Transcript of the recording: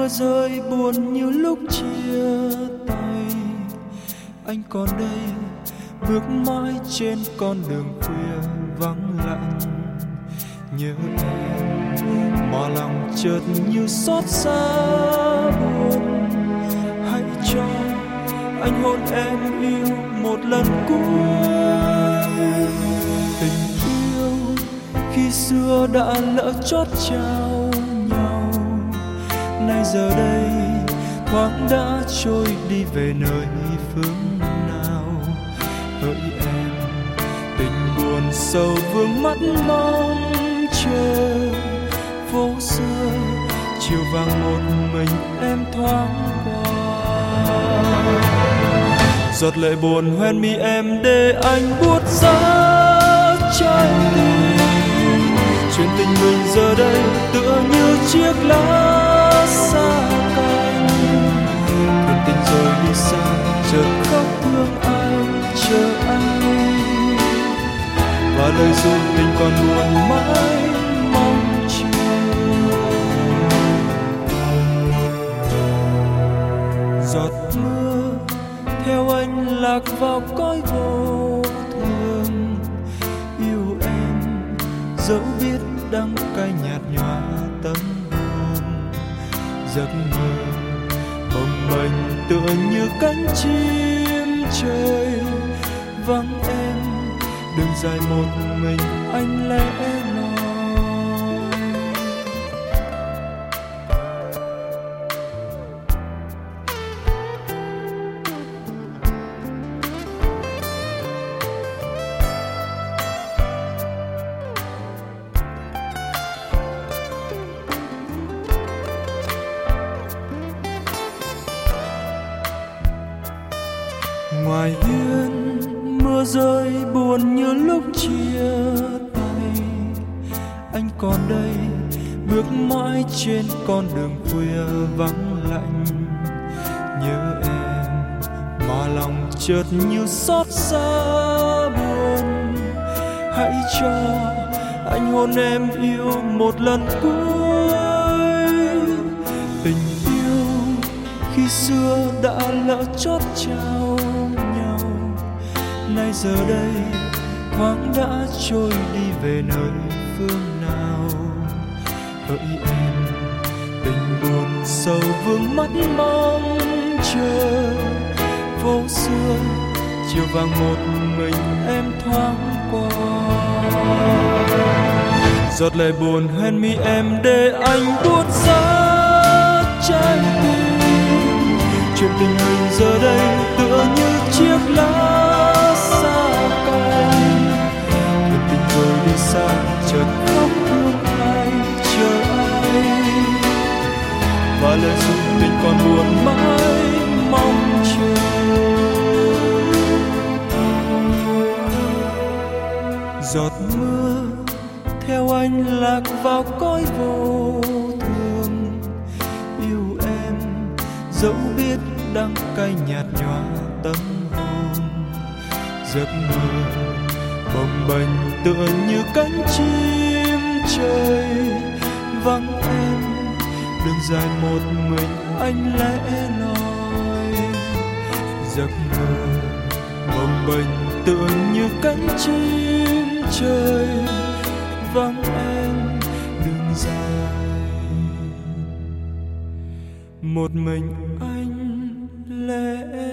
Mưa rơi buồn như lúc chia tay, anh còn đây bước mãi trên con đường khuya vắng lặng. Nhớ em mà lòng chợt như xót xa buồn. Hãy cho anh hôn em yêu một lần cuối. Tình yêu khi xưa đã lỡ chót trao nhau, nay giờ đây thoáng đã trôi đi về nơi phương nào. Hỡi em, tình buồn sâu vương mắt mong chờ. Phố xưa chiều vàng một mình em thoáng qua. Giọt lệ buồn hoen mi em để anh buốt giá trái tim. Chuyện tình mình giờ đây tựa như chiếc lá xa cánh. Thuyền tình rồi đi xa, chợt khóc thương ai chờ anh. Và lời ru tình còn buồn mãi mong chiều. Giọt mưa theo anh lạc vào cõi vô thường. Yêu em dẫu biết đắng cay nhạt nhòa tâm hồn. Giấc mơ bồng bềnh tựa như cánh chim trời. Vắng em đường dài một mình anh lẻ loi. Ngoài hiên mưa rơi buồn như lúc chia tay, anh còn đây bước mãi trên con đường khuya vắng lạnh. Nhớ em mà lòng chợt như xót xa buồn. Hãy cho anh hôn em yêu một lần cuối. Tình yêu khi xưa đã lỡ chót trao nhau, nay giờ đây thoáng đã trôi đi về nơi phương nào. Hỡi em, tình buồn sâu vương mắt mong chờ. Phố xưa chiều vàng một mình em thoáng qua. Giọt lệ buồn hoen mi em để anh buốt giá trái tim. Chuyện tình mình giờ đây tựa như chiếc lá xa cánh. Thuyền tình rồi đi xa, chợt khóc thương ai chờ ai. Và lời ru tình còn buồn mãi mong chờ. Giọt mưa theo anh lạc vào cõi vô thường. Yêu em dẫu biết đắng cay nhạt nhòa tâm hồn. Giấc mơ bồng bềnh tựa như cánh chim trời. Vắng em đường dài một mình anh lẻ loi. Giấc mơ bồng bềnh tựa như cánh chim trời. Vắng em đường dài một mình anh lẻ